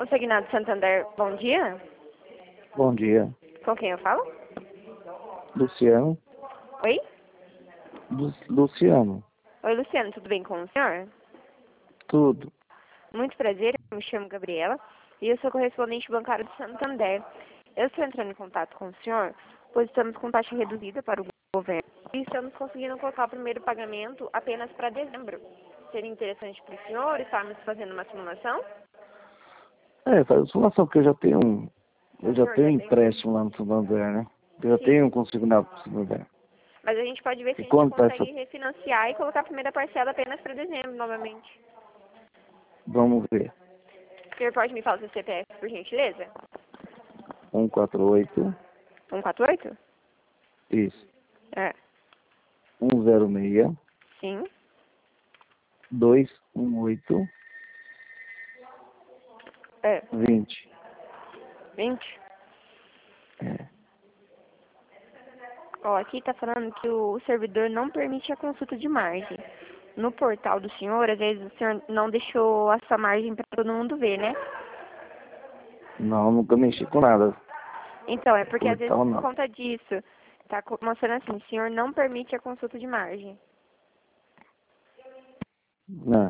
Consignado Santander, bom dia. Bom dia. Com quem eu falo? Luciano. Oi? Luciano. Oi, Luciano, tudo bem com o senhor? Tudo. Muito prazer, eu me chamo Gabriela e eu sou correspondente bancário do Santander. Eu estou entrando em contato com o senhor, pois estamos com taxa reduzida para o governo e estamos conseguindo colocar o primeiro pagamento apenas para dezembro. Seria interessante para o senhor estarmos fazendo uma simulação? Faz a simulação, porque eu já tenho O senhor já tem? empréstimo lá no Santander, né? Eu já Sim. tenho um consignado pro Santander. Mas a gente pode ver se E a gente quanto tá consegue essa... refinanciar e colocar a primeira parcela apenas para dezembro novamente. Vamos ver. O senhor pode me falar o seu CPF, por gentileza? 148. 148? Isso. É. 106. Sim. 218. É. 20. 20? É. Ó, aqui tá falando que o servidor não permite a consulta de margem. No portal do senhor, às vezes o senhor não deixou a sua margem para todo mundo ver, né? Não, nunca mexi com nada. Então, é porque às vezes Portal por não. conta disso, tá mostrando assim, o senhor não permite a consulta de margem. Não.